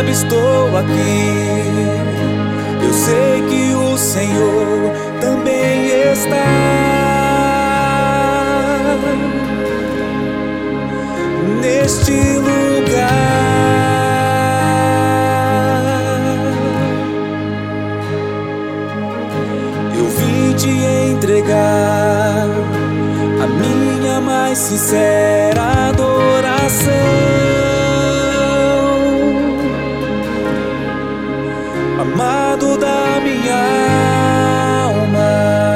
Estou aqui, eu sei que o Senhor também está neste lugar. Eu vim te entregar a minha mais sincera adoração, amado da minha alma.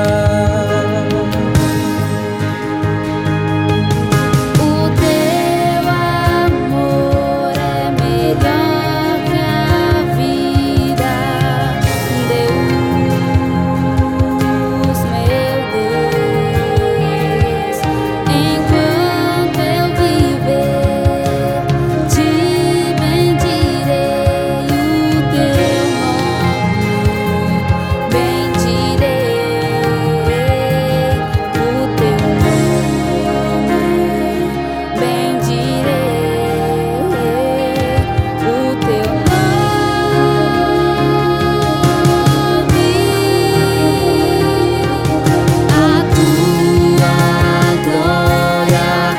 O teu amor é melhor que a vida, Deus, meu Deus. Enquanto eu viver, te bendirei o teu nome. Bendirei o teu nome, bendirei o teu nome. A tua glória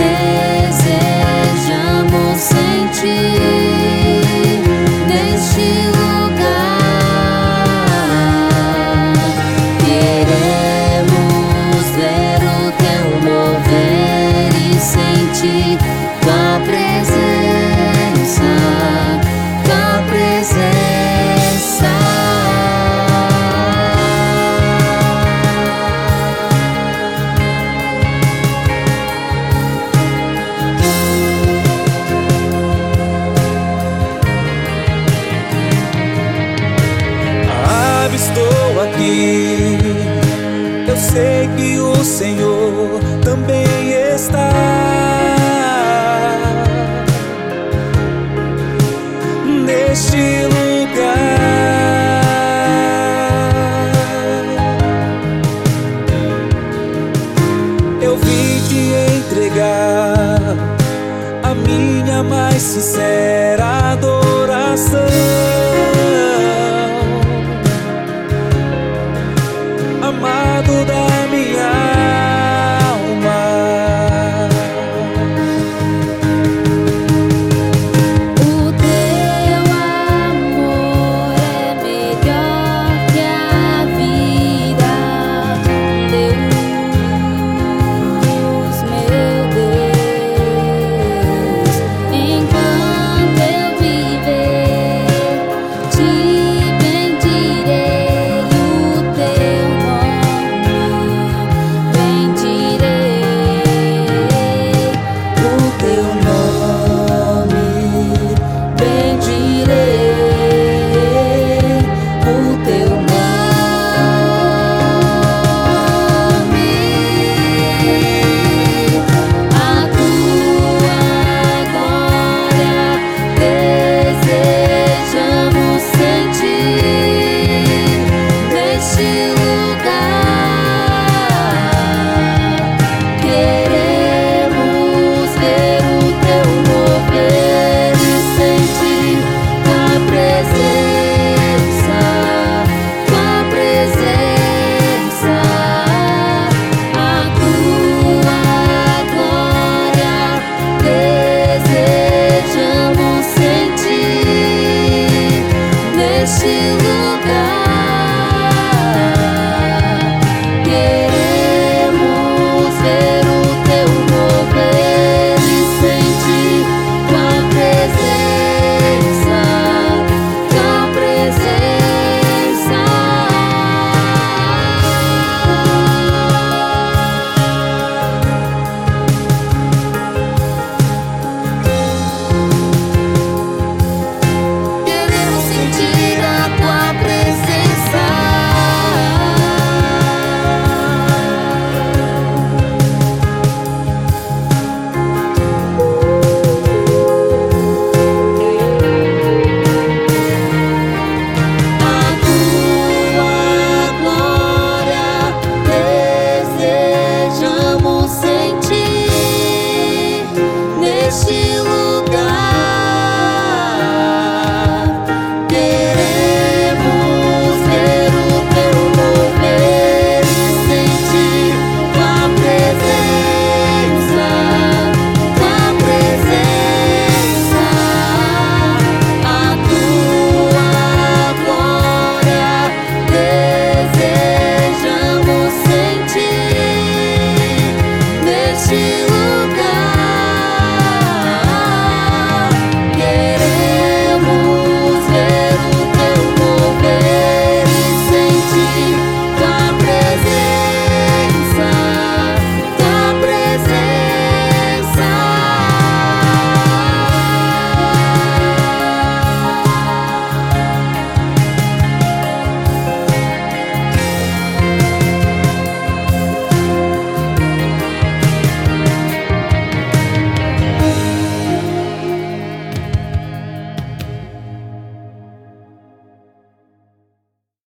desejamos sentir neste lugar. Queremos ver o teu mover e sentir tua presença, tua presença. Estou aqui, eu sei que o Senhor também está neste